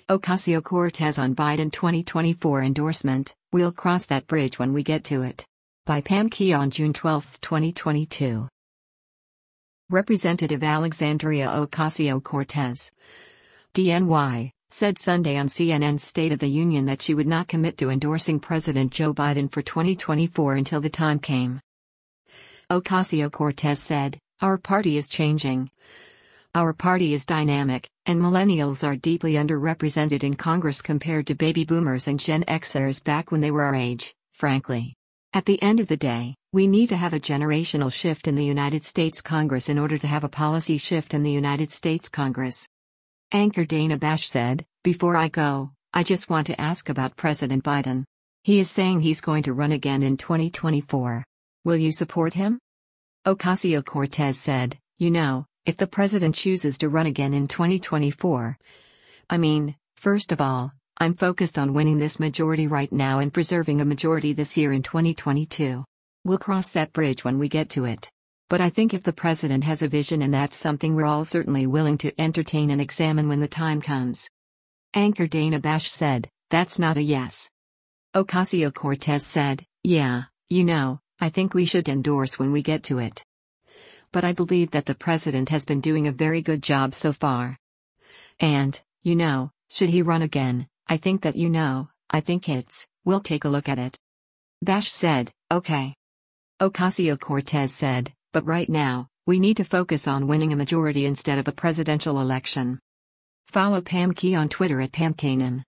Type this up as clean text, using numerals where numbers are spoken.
Ocasio-Cortez on Biden 2024 endorsement, "We'll cross that bridge when we get to it." By Pam Key on June 12, 2022. Representative Alexandria Ocasio-Cortez, DNY, said Sunday on CNN's State of the Union that she would not commit to endorsing President Joe Biden for 2024 until the time came. Ocasio-Cortez said, "Our party is changing. Our party is dynamic, and millennials are deeply underrepresented in Congress compared to baby boomers and Gen Xers back when they were our age, frankly. At the end of the day, we need to have a generational shift in the United States Congress in order to have a policy shift in the United States Congress." Anchor Dana Bash said, "Before I go, I just want to ask about President Biden. He is saying he's going to run again in 2024. Will you support him?" Ocasio-Cortez said, If the president chooses to run again in 2024. First of all, I'm focused on winning this majority right now and preserving a majority this year in 2022. We'll cross that bridge when we get to it. But I think if the president has a vision, and that's something we're all certainly willing to entertain and examine when the time comes." Anchor Dana Bash said, "That's not a yes." Ocasio-Cortez said, "Yeah, I think we should endorse when we get to it. But I believe that the president has been doing a very good job so far. And, should he run again, I think that we'll take a look at it." Bash said, "Okay." Ocasio-Cortez said, "But right now, we need to focus on winning a majority instead of a presidential election." Follow Pam Key on Twitter at PamKanan.